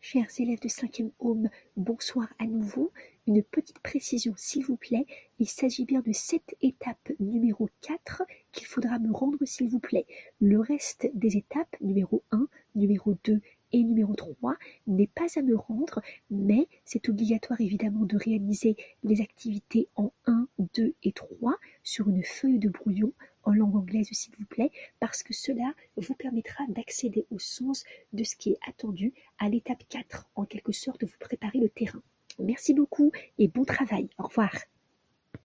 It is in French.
Chers élèves de 5e Home, bonsoir à nouveau. Une petite précision s'il vous plaît, il s'agit bien de cette étape numéro 4 qu'il faudra me rendre s'il vous plaît. Le reste des étapes, numéro 1, numéro 2 et numéro 3, n'est pas à me rendre, mais c'est obligatoire évidemment de réaliser les activités en 1, 2 et 3 sur une feuille de brouillon en langue anglaise s'il vous plaît, parce que cela vous permettra d'accéder au sens de ce qui est attendu à l'étape 4, en quelque sorte vous préparer le terrain. Merci beaucoup et bon travail. Au revoir.